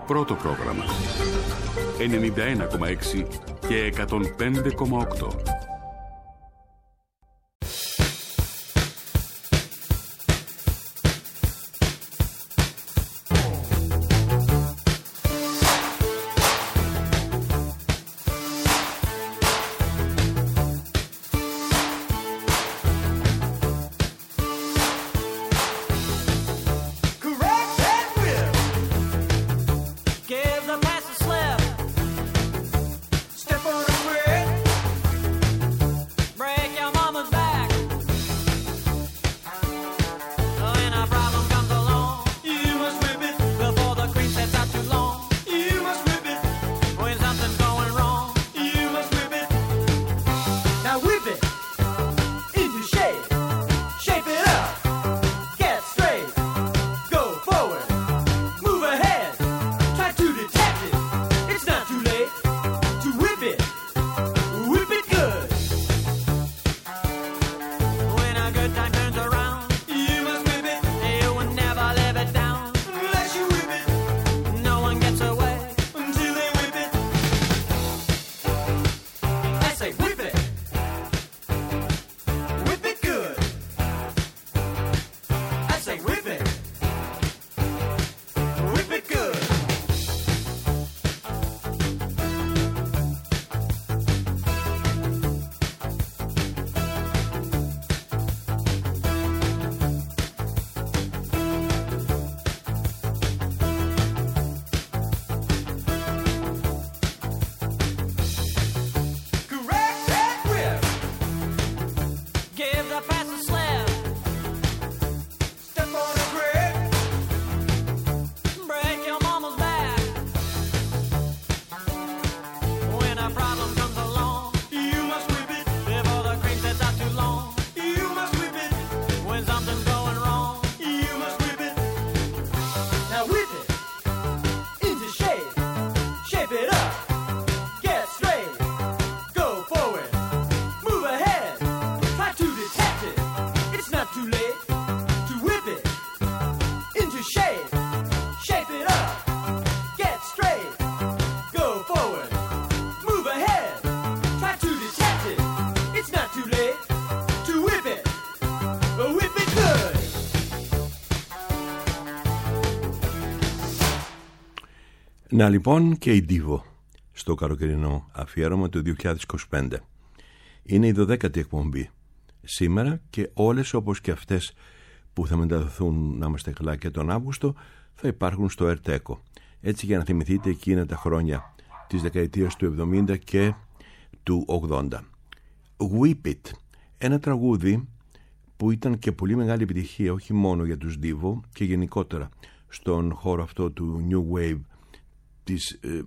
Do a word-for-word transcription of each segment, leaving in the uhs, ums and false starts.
Πρώτο πρόγραμμα. ενενήντα ένα κόμμα έξι και εκατόν πέντε κόμμα οκτώ. Να λοιπόν και η Divo στο καλοκαιρινό αφιέρωμα του δύο χιλιάδες είκοσι πέντε. Είναι η δωδέκατη εκπομπή σήμερα και όλες όπως και αυτές που θα μεταδοθούν, να είμαστε καλά, και τον Αύγουστο θα υπάρχουν στο ΕΡΤ-ΕΚΟ. Έτσι για να θυμηθείτε εκείνα τα χρόνια της δεκαετίας του εβδομήντα και του ογδόντα. Whip It, ένα τραγούδι που ήταν και πολύ μεγάλη επιτυχία όχι μόνο για τους Divo και γενικότερα στον χώρο αυτό του New Wave, της ε,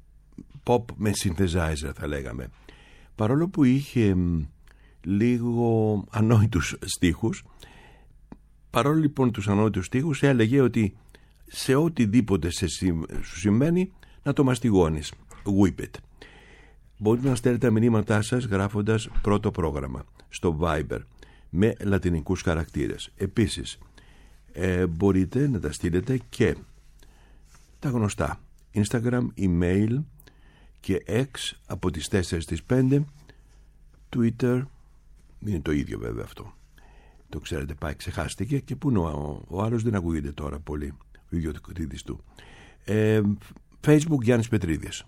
pop με synthesizer θα λέγαμε, παρόλο που είχε ε, λίγο ανόητους στίχους. Παρόλο λοιπόν τους ανόητους στίχους έλεγε ότι σε οτιδήποτε σε σου σημαίνει να το μαστιγώνεις. Whip It. Μπορείτε να στέλνετε τα μηνύματά σας γράφοντας πρώτο πρόγραμμα στο Viber με λατινικούς χαρακτήρες. Επίσης ε, μπορείτε να τα στείλετε και τα γνωστά Instagram, email και X από τις τέσσερις στις πέντε. Twitter είναι το ίδιο βέβαια αυτό, το ξέρετε, πάει, ξεχάστηκε. Και πού είναι ο, ο άλλος, δεν ακούγεται τώρα πολύ ο ιδιοκτήτης του. ε, Facebook Γιάννης Πετρίδης.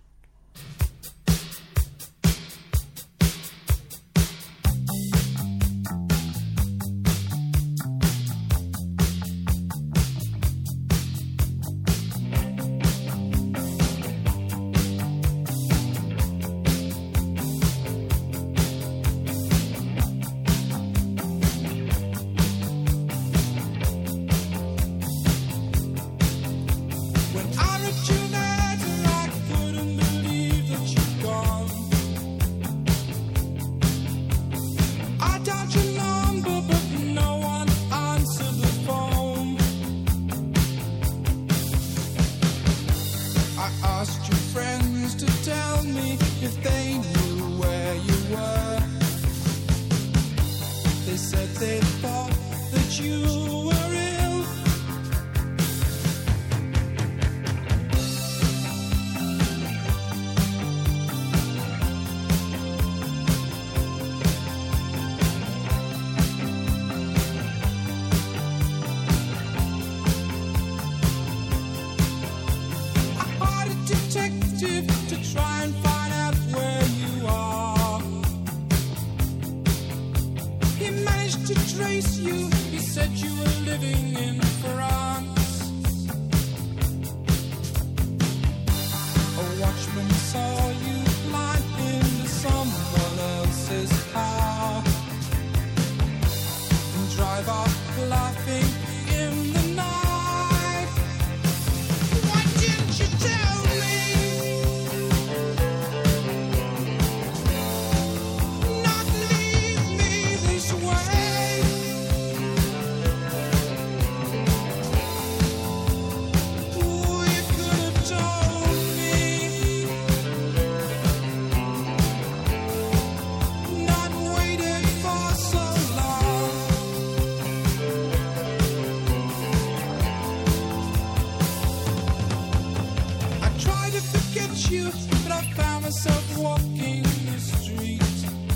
you, but I found myself walking the street.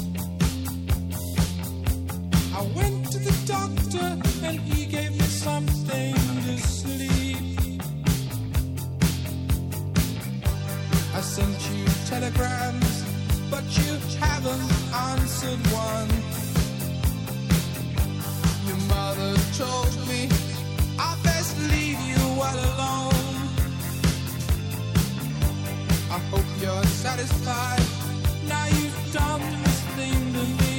I went to the doctor and he gave me something to sleep. I sent you telegrams, but you haven't answered one. Your mother told me I best leave you all alone. I hope you're satisfied now you've done this thing to me.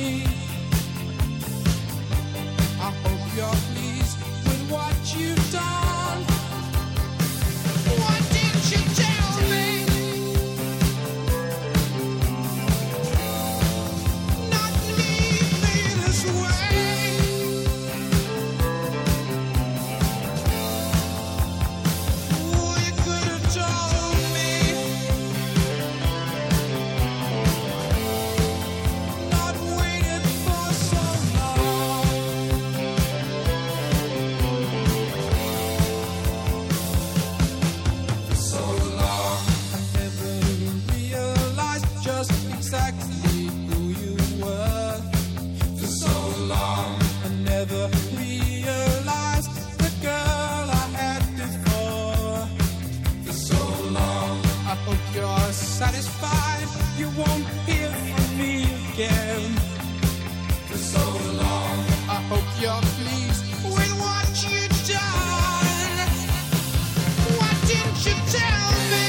I hope you're pleased with what you've done. Why didn't you tell me? Not leave me this way. Oh, you could have told me. Not waited for so long. So long. I never realized just exactly who you were. For so long. I never realized the girl I had before. For so long. I hope you're satisfied you won't hear from me again. For so long. I hope you're pleased with what you've done. Why didn't you tell me?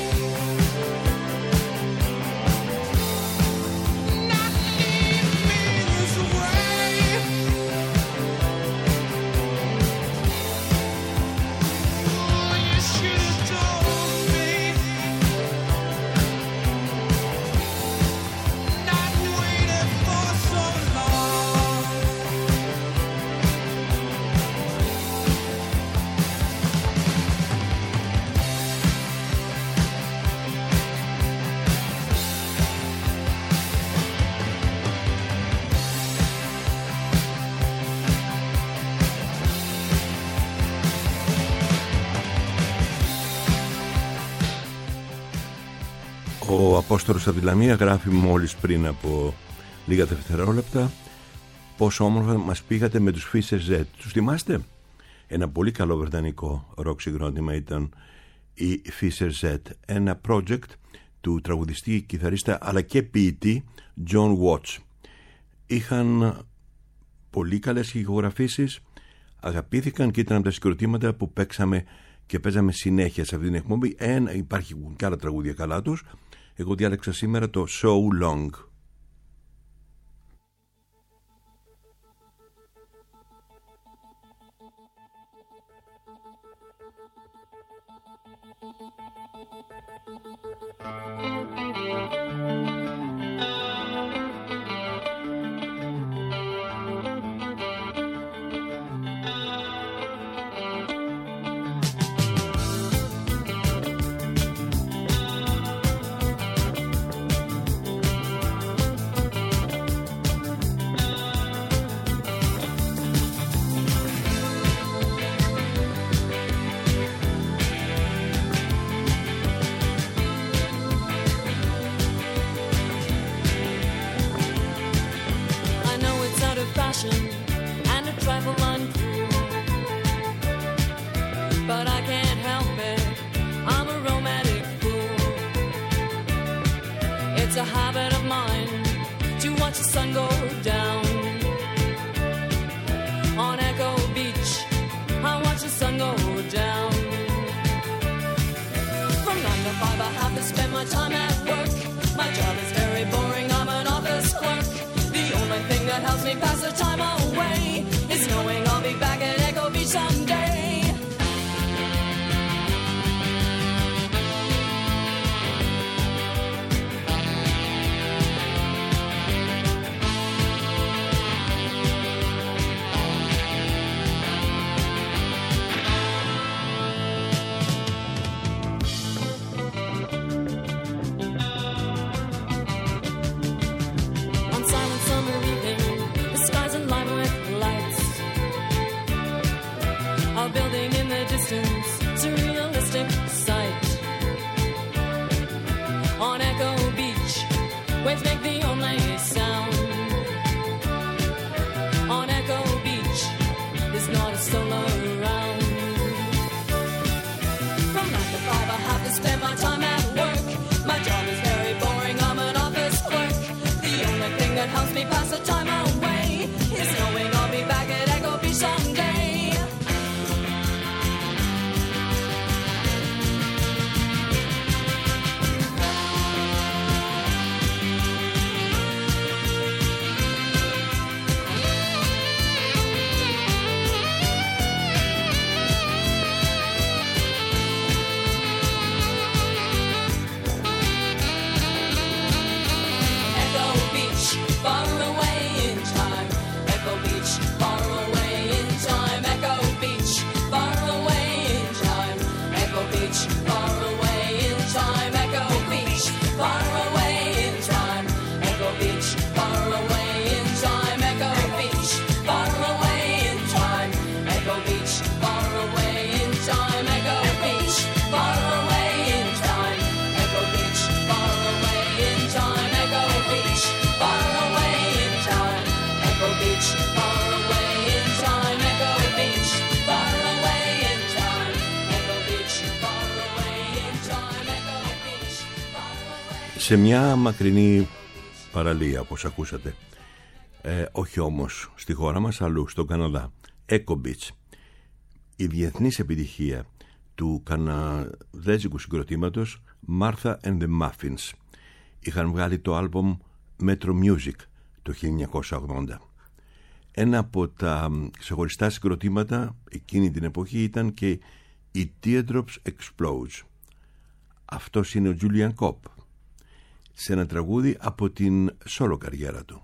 Not leave me this way. Oh, you should have told me. Not waited for so long. Ο Απόστολος από τη Λαμία γράφει μόλις πριν από λίγα δευτερόλεπτα πόσο όμορφα μας πήγατε με τους Fisher Z. Τους θυμάστε? Ένα πολύ καλό βρετανικό ροκ συγκρότημα ήταν οι Fisher Z. Ένα project του τραγουδιστή, κιθαρίστα αλλά και ποιητή John Watts. Είχαν πολύ καλές ηχογραφήσεις, αγαπήθηκαν και ήταν από τα συγκροτήματα που παίξαμε και παίζαμε συνέχεια σε αυτή την εκπομπή. Ένα, υπάρχουν και άλλα τραγούδια καλά τους. Εγώ διάλεξα σήμερα το So Long. And a trifle uncool, but I can't help it, I'm a romantic fool. It's a habit of mine to watch the sun go down. On Echo Beach, I watch the sun go down. From nine to five I have to spend my time at work. My job is very boring, I'm an office clerk. The only thing that helps me pass the time away is knowing I'll be back at Echo Beach someday. σε μια μακρινή παραλία, όπως ακούσατε, ε, όχι όμως στη χώρα μας, αλλού στον Καναδά, Echo Beach. Η διεθνής επιτυχία του καναδέζικου συγκροτήματος Martha and the Muffins. Είχαν βγάλει το άλμπομ Metro Music το χίλια εννιακόσια ογδόντα. Ένα από τα ξεχωριστά συγκροτήματα εκείνη την εποχή ήταν και οι Teardrops Explodes. Αυτός είναι ο Julian Cope, σε ένα τραγούδι από την solo καριέρα του.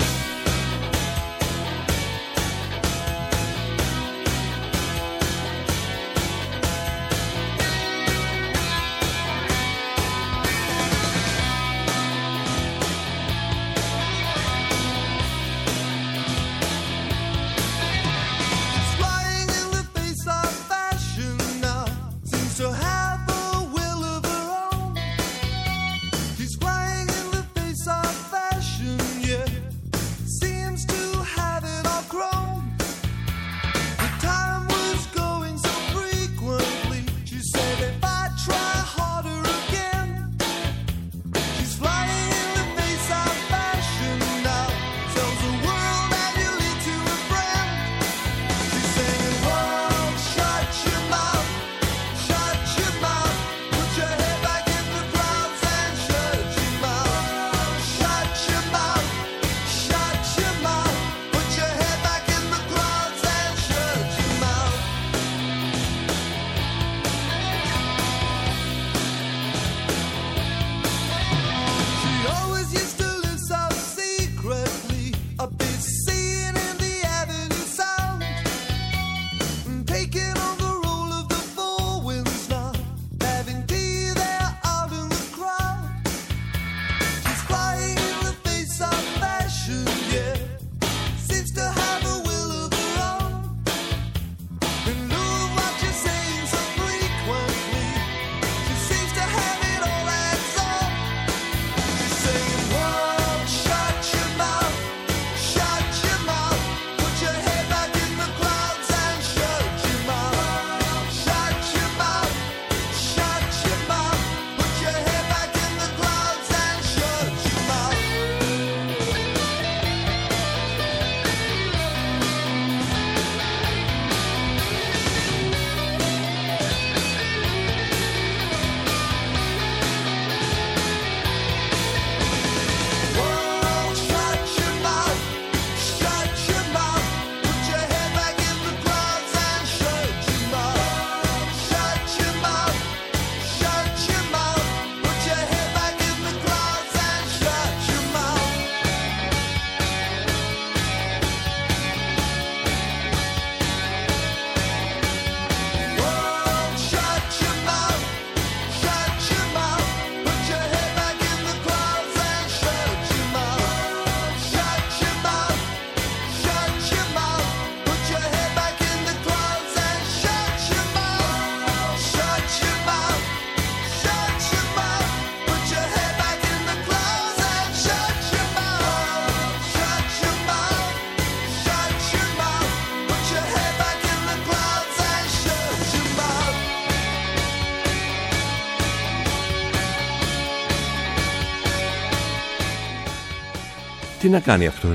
Τι να κάνει αυτό?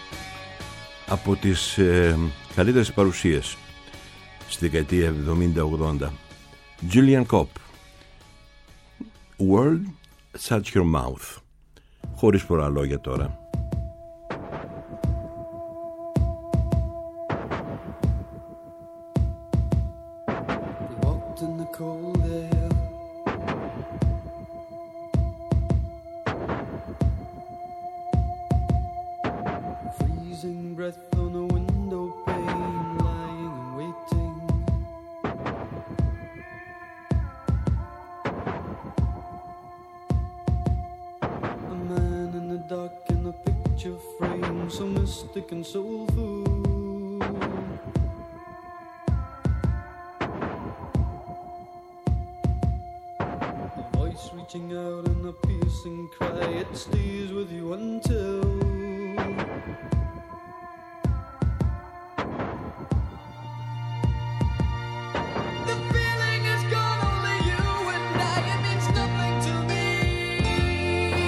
Από τις ε, καλύτερες παρουσίες στη δεκαετία εβδομήντα ογδόντα. Julian Cope, World Shut Your Mouth. Χωρίς πολλά λόγια τώρα. The feeling is gone, only you and I. It means nothing to me.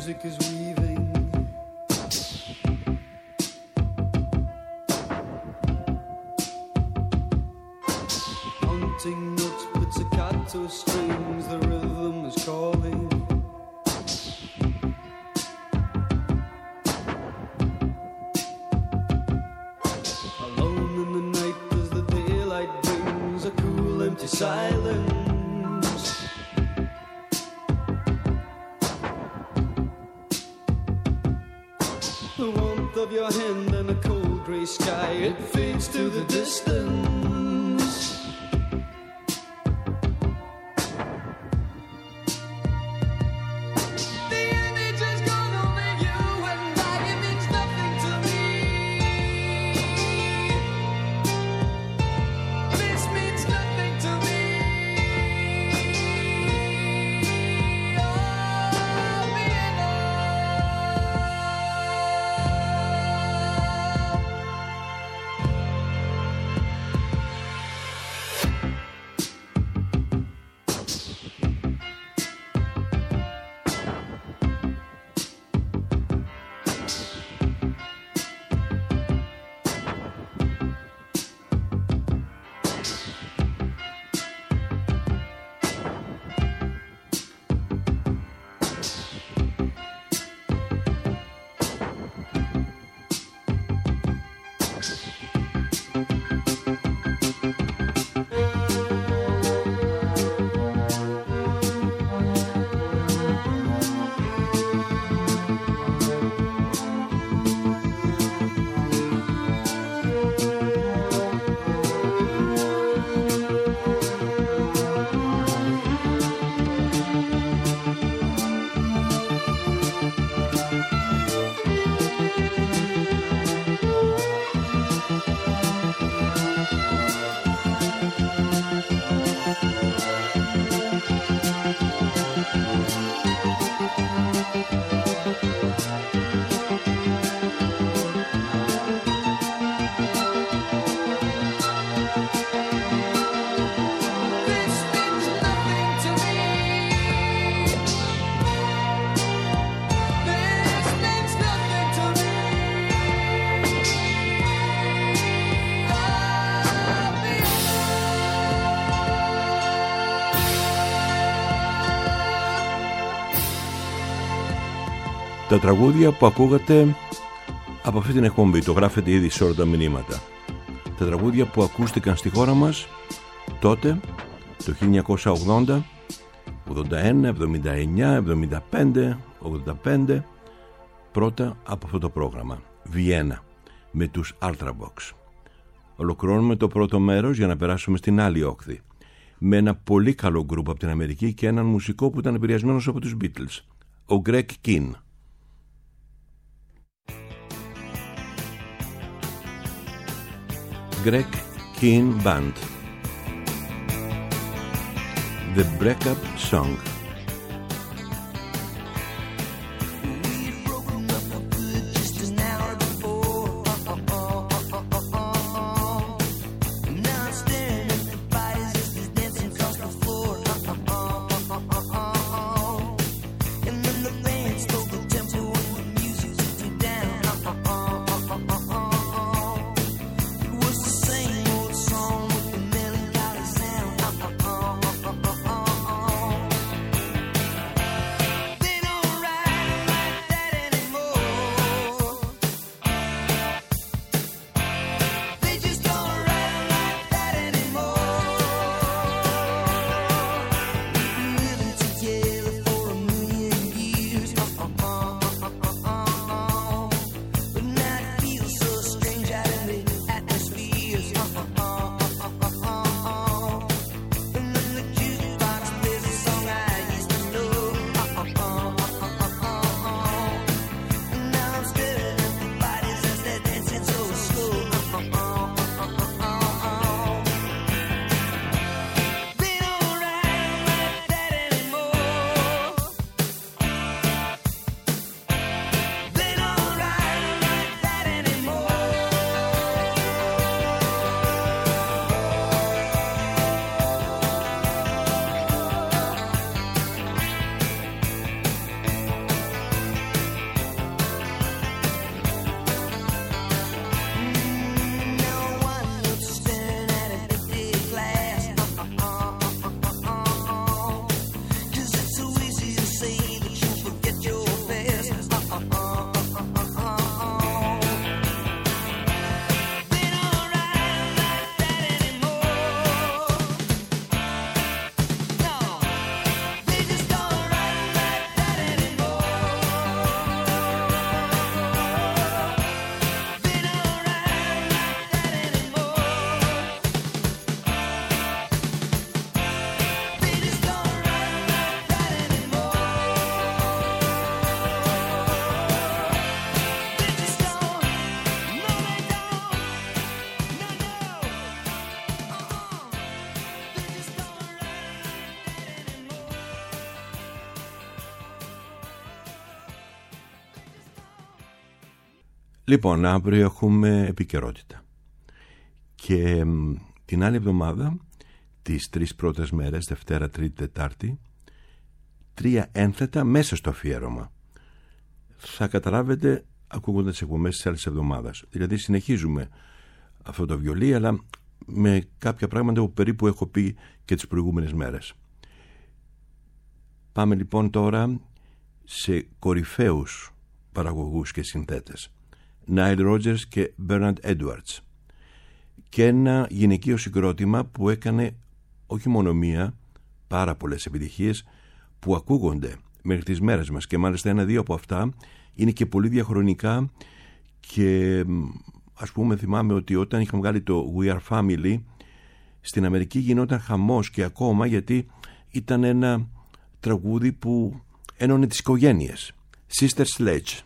music is weaving. Haunting notes, pizzicato strings, the rhythm is calling. Alone in the night as the daylight brings a cool empty silence. The warmth of your hand and a cold grey sky, it fades to the distance. The image is gone, only you and I, it means nothing to me. This means nothing to me. Oh, being Τα τραγούδια που ακούγατε από αυτή την εκπομπή, το γράφετε ήδη σε όλα τα μηνύματα. Τα τραγούδια που ακούστηκαν στη χώρα μας τότε, το χίλια εννιακόσια ογδόντα, ογδόντα ένα, εβδομήντα εννιά, εβδομήντα πέντε, ογδόντα πέντε, πρώτα από αυτό το πρόγραμμα. Βιέννα, με τους Ultravox. Ολοκληρώνουμε το πρώτο μέρος για να περάσουμε στην άλλη όχθη, με ένα πολύ καλό γκρουπ από την Αμερική και έναν μουσικό που ήταν επηρεασμένος από τους Beatles, ο Greg Kihn. Greg Kihn Band, The Breakup Song. Song with the melancholy sound. Λοιπόν, αύριο έχουμε επικαιρότητα. Και μ, την άλλη εβδομάδα, τις τρεις πρώτες μέρες, Δευτέρα, Τρίτη, Τετάρτη, τρία ένθετα μέσα στο αφιέρωμα. Θα καταλάβετε ακούγοντας τις εκπομπές της άλλης εβδομάδας. Δηλαδή συνεχίζουμε αυτό το βιολί, αλλά με κάποια πράγματα που περίπου έχω πει και τις προηγούμενες μέρες. Πάμε λοιπόν τώρα σε κορυφαίους παραγωγούς και συνθέτες, Nile Rodgers και Bernard Edwards, και ένα γυναικείο συγκρότημα που έκανε όχι μόνο μία, πάρα πολλές επιτυχίες που ακούγονται μέχρι τις μέρες μας, και μάλιστα ένα-δύο από αυτά είναι και πολύ διαχρονικά. Και ας πούμε θυμάμαι ότι όταν είχαμε βγάλει το We Are Family στην Αμερική γινόταν χαμός και ακόμα, γιατί ήταν ένα τραγούδι που ένωνε τις οικογένειες. Sister Sledge.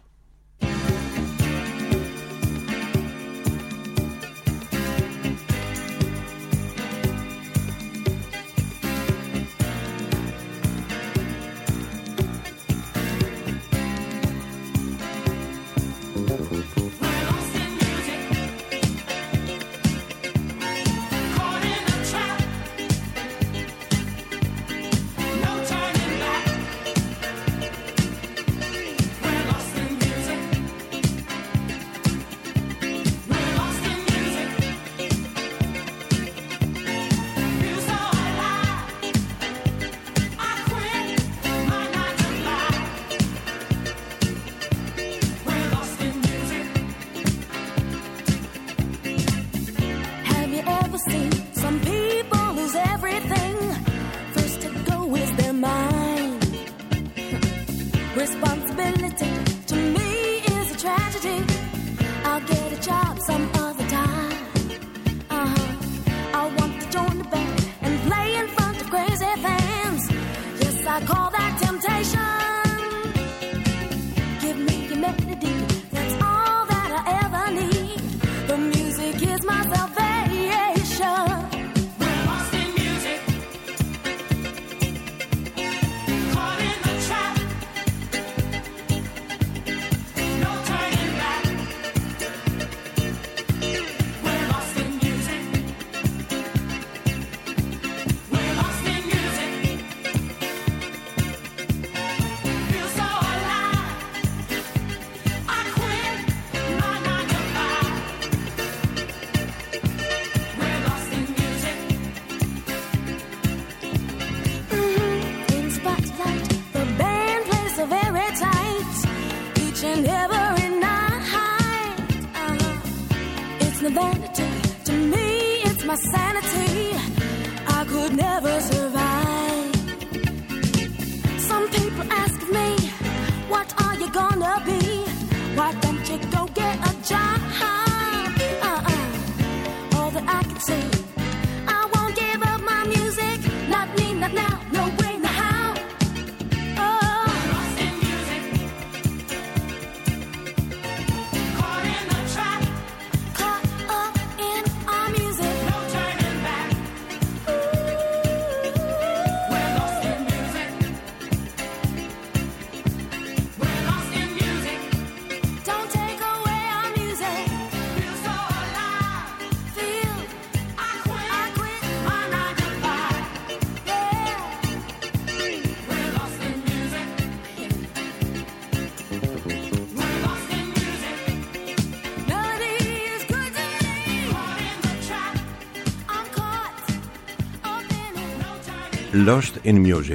Lost in Music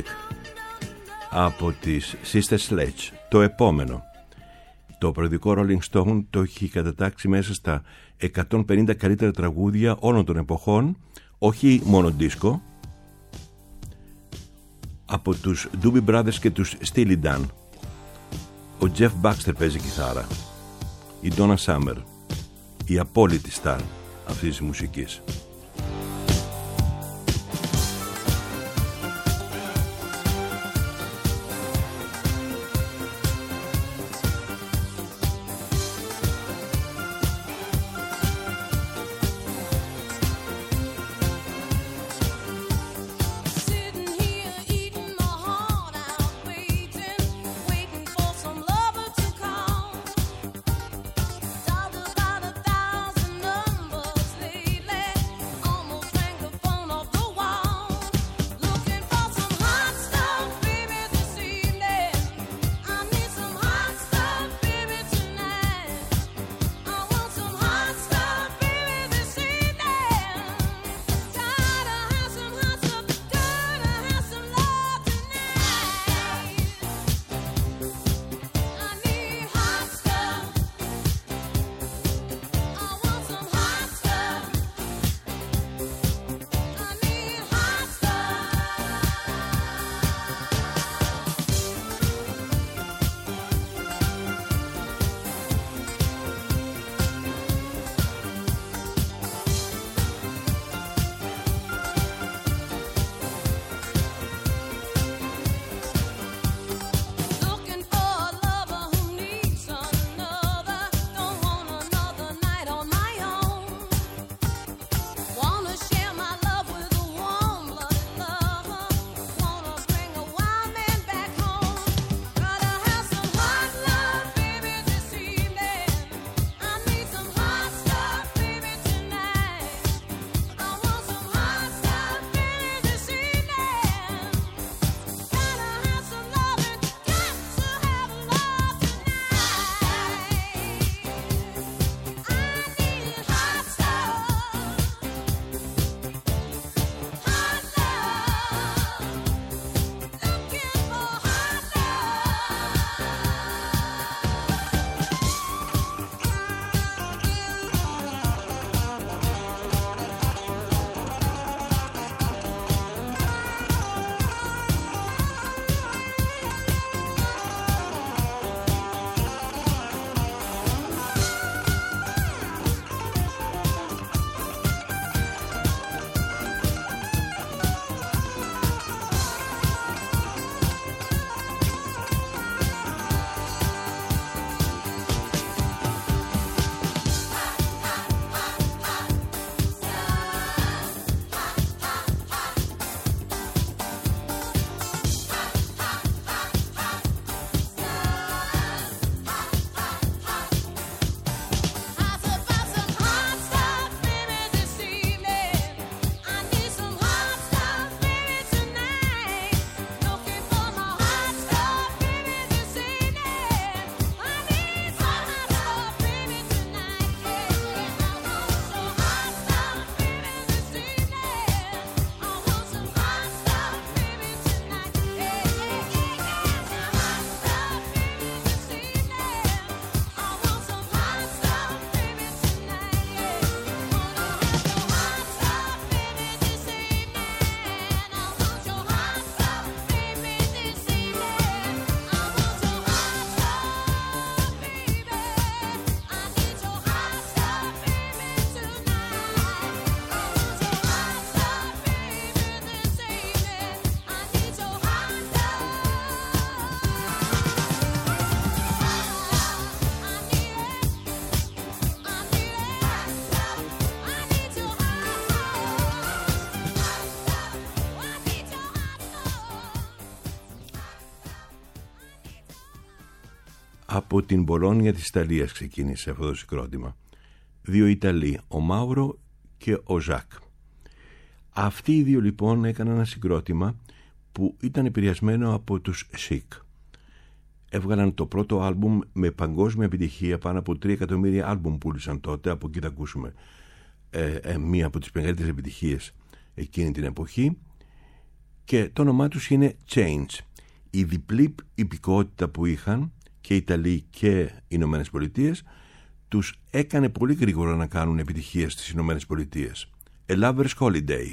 από τις Sister Sledge. Το επόμενο, το περιοδικό Rolling Stone το έχει κατατάξει μέσα στα εκατόν πενήντα καλύτερα τραγούδια όλων των εποχών, όχι μόνο δίσκο, από τους Doobie Brothers και τους Steely Dan. Ο Jeff Baxter παίζει κιθάρα, η Donna Summer, η απόλυτη στάρ αυτής της μουσικής. Darling, Από την Μπολόνια της Ιταλίας ξεκίνησε αυτό το συγκρότημα. Δύο Ιταλοί, ο Μάουρο και ο Ζακ. Αυτοί οι δύο λοιπόν έκαναν ένα συγκρότημα που ήταν επηρεασμένο από τους Chic. Έβγαλαν το πρώτο άλμπουμ με παγκόσμια επιτυχία, πάνω από τρία εκατομμύρια άλμπουμ πούλησαν τότε. Από εκεί θα ακούσουμε ε, ε, μία από τις μεγαλύτερες επιτυχίες εκείνη την εποχή, και το όνομά τους είναι Change. Η διπλή υπηκότητα που είχαν και οι Ιταλοί και οι Ηνωμένες Πολιτείες τους έκανε πολύ γρήγορα να κάνουν επιτυχίες στις Ηνωμένες Πολιτείες. A Lover's Holiday.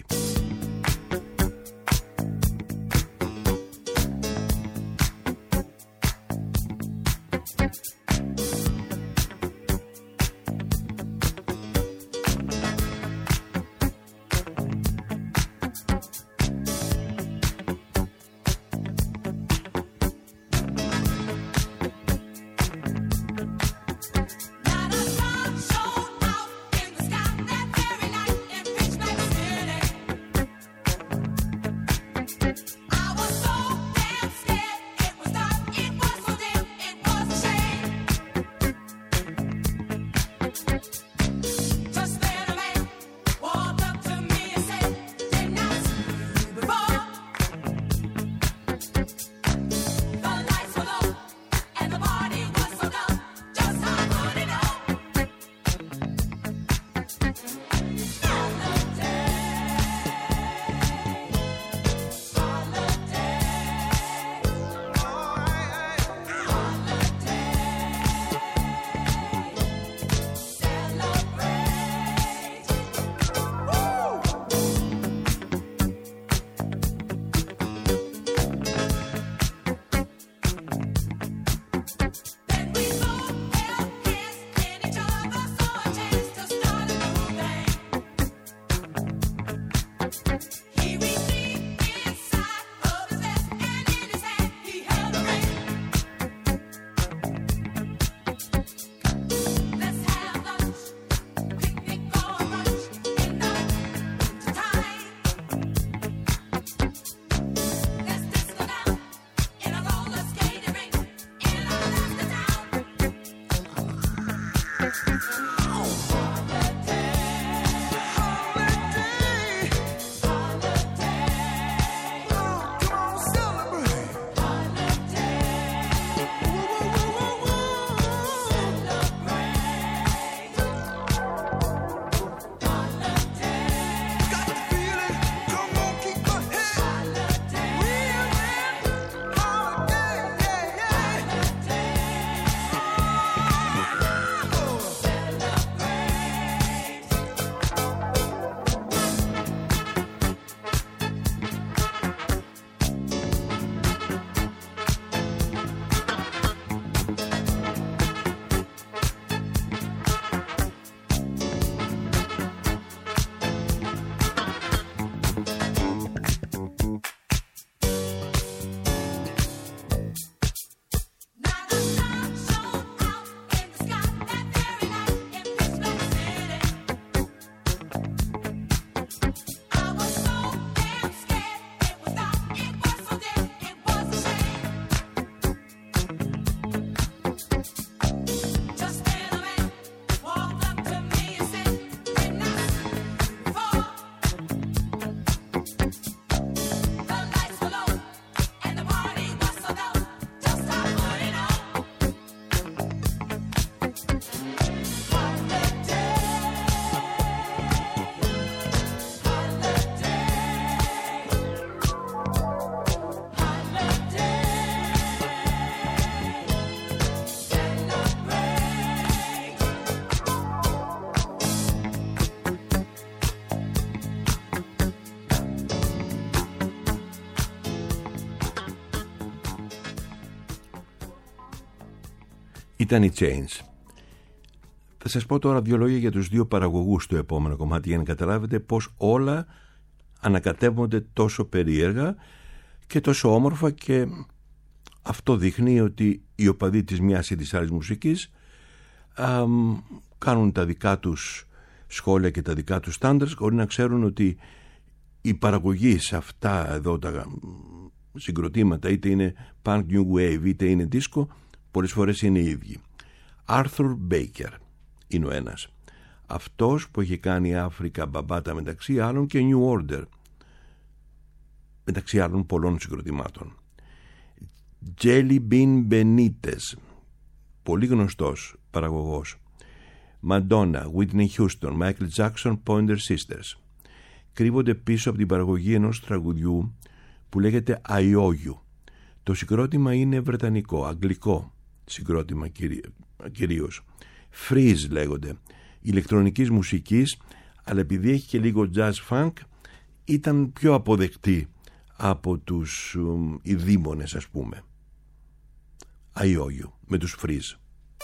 Ήταν η Change. Θα σας πω τώρα δύο λόγια για τους δύο παραγωγούς του επόμενου κομμάτι, για να καταλάβετε πως όλα ανακατεύονται τόσο περίεργα και τόσο όμορφα, και αυτό δείχνει ότι οι οπαδοί της μιας ή της άλλης μουσικής α, κάνουν τα δικά τους σχόλια και τα δικά τους standards, χωρίς να ξέρουν ότι η παραγωγή σε αυτά εδώ τα συγκροτήματα, είτε είναι punk new wave είτε είναι disco, πολλές φορές είναι οι ίδιοι. Arthur Baker είναι ο ένας. Αυτός που έχει κάνει Αφρικα Μπαμπάτα μεταξύ άλλων και New Order, μεταξύ άλλων πολλών συγκροτημάτων. Jelly Bean Benitez, πολύ γνωστός παραγωγός. Madonna, Whitney Houston, Michael Jackson, Pointer Sisters κρύβονται πίσω από την παραγωγή ενός τραγουδιού που λέγεται I owe you. Το συγκρότημα είναι βρετανικό, αγγλικό συγκρότημα κυρίως. Freeze λέγονται, ηλεκτρονικής μουσικής, αλλά επειδή έχει και λίγο jazz funk ήταν πιο αποδεκτή από τους um, ειδήμονες, ας πούμε. I owe you με τους Freeze.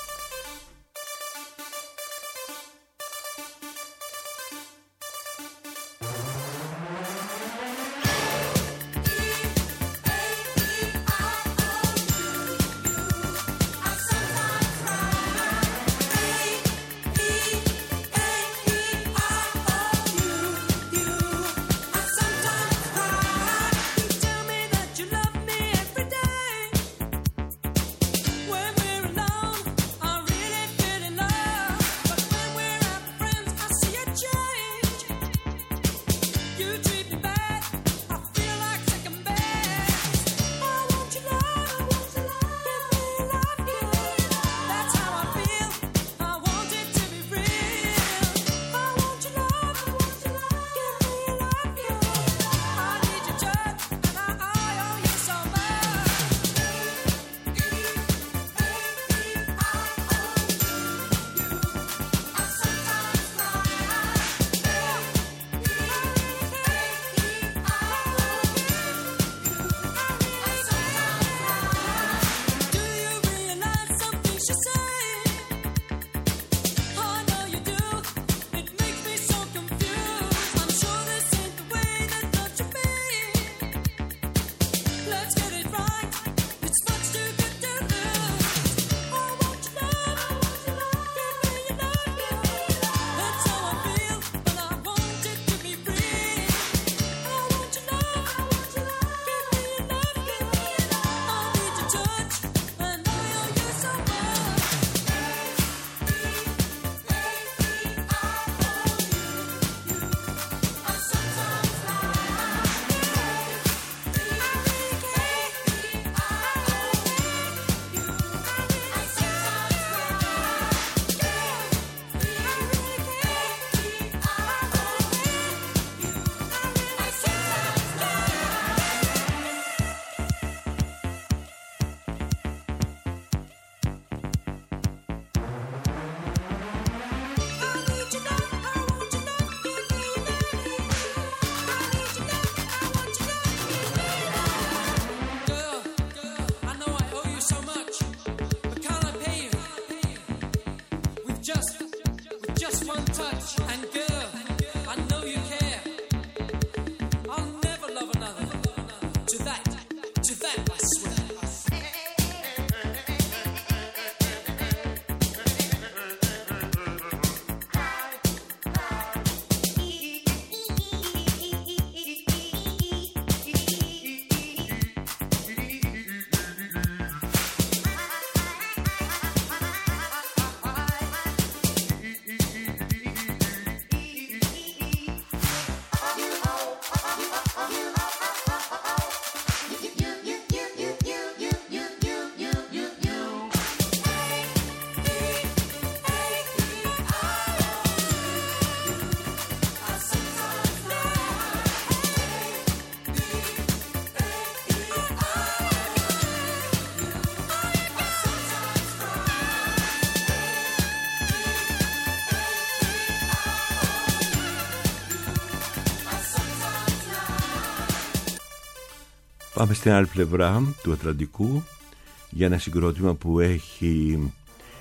Πάμε στην άλλη πλευρά του Ατλαντικού για ένα συγκρότημα που έχει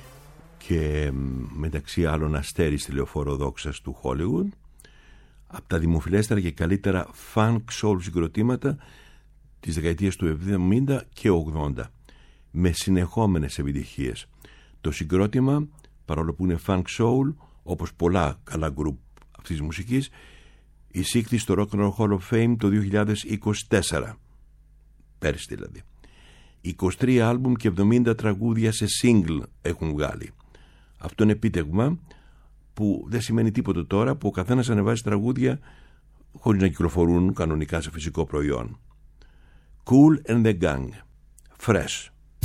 και μεταξύ άλλων αστέρι στη λεωφόρο δόξας του Hollywood, από τα δημοφιλέστερα και καλύτερα funk soul συγκροτήματα της δεκαετίας του εβδομήντα και ογδόντα, με συνεχόμενες επιτυχίες. Το συγκρότημα, παρόλο που είναι funk soul, όπως πολλά καλά γκρουπ αυτής της μουσικής, εισήχθη στο Rock and Roll Hall of Fame το δύο χιλιάδες είκοσι τέσσερα, πέρσι δηλαδή. είκοσι τρία άλμπουμ και εβδομήντα τραγούδια σε single έχουν βγάλει. Αυτό είναι επίτευγμα που δεν σημαίνει τίποτα τώρα, που ο καθένας ανεβάζει τραγούδια χωρίς να κυκλοφορούν κανονικά σε φυσικό προϊόν. Kool and the Gang, Fresh.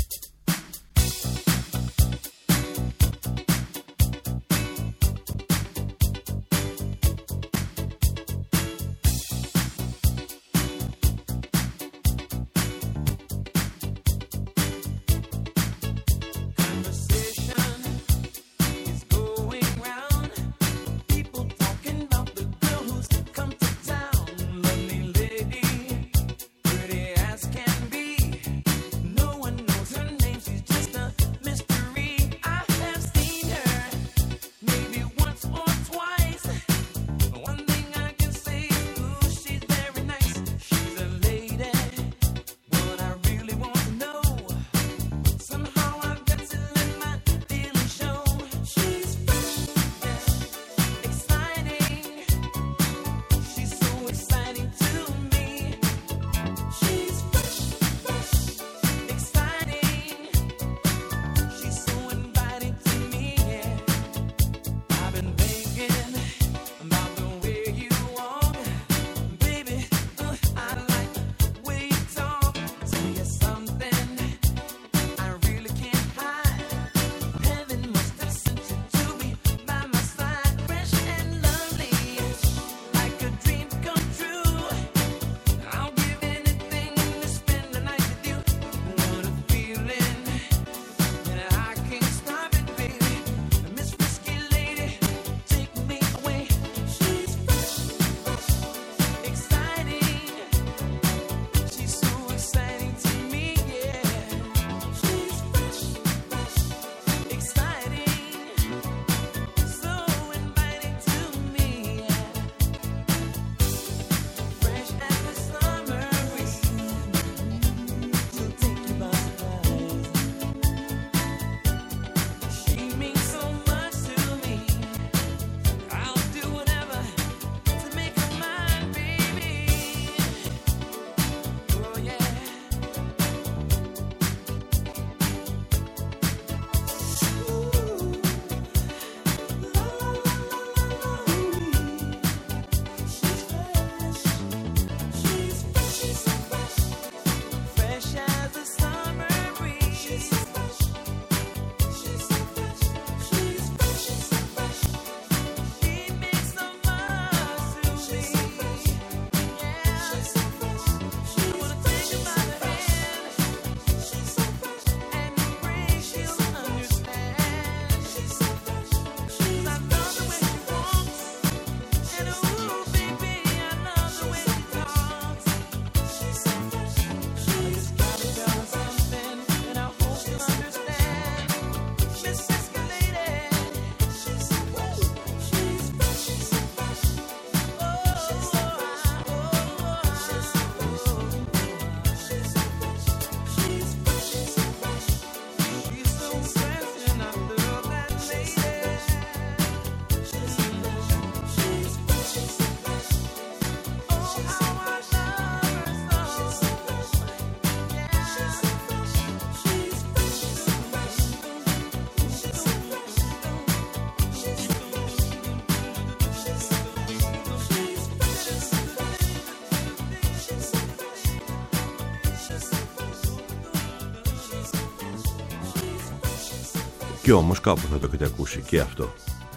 Και όμως κάπου θα το έχετε ακούσει και αυτό.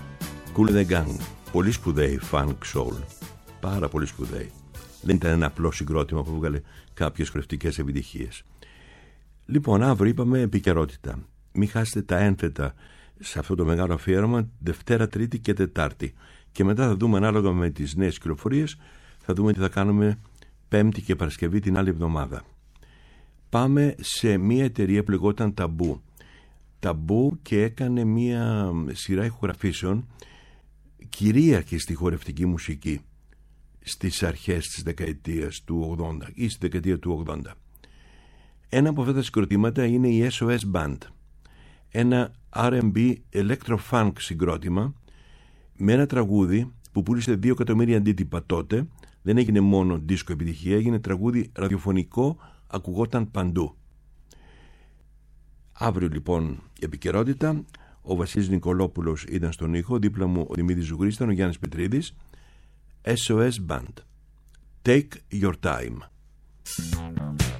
Kool and the Gang, πολύ σπουδαίοι funk soul, πάρα πολύ σπουδαίοι. Δεν ήταν ένα απλό συγκρότημα που έβγαλε κάποιες χορευτικές επιτυχίες. Λοιπόν, αύριο είπαμε επικαιρότητα. Μην χάσετε τα ένθετα σε αυτό το μεγάλο αφιέρωμα Δευτέρα, Τρίτη και Τετάρτη. Και μετά θα δούμε, ανάλογα με τις νέες κυκλοφορίες, θα δούμε τι θα κάνουμε Πέμπτη και Παρασκευή την άλλη εβδομάδα. Πάμε σε μια εταιρεία που λεγόταν Ταμπού. Ταμπού και έκανε μια σειρά ηχογραφήσεων κυρίαρχη στη χορευτική μουσική στις αρχές της δεκαετίας του ογδόντα ή στη δεκαετία του ογδόντα. Ένα από αυτά τα συγκροτήματα είναι η ες ο ες Band, ένα αρ εντ μπι electro-funk συγκρότημα με ένα τραγούδι που πούλησε δύο εκατομμύρια αντίτυπα τότε. Δεν έγινε μόνο δίσκο επιτυχία, έγινε τραγούδι ραδιοφωνικό, ακουγόταν παντού. Αύριο λοιπόν επικαιρότητα. Ο Βασίλης Νικολόπουλος ήταν στον ήχο, δίπλα μου ο Δημήτρης Ζουγρίσταν, ο Γιάννης Πετρίδης. ες ο ες Band. Take your time.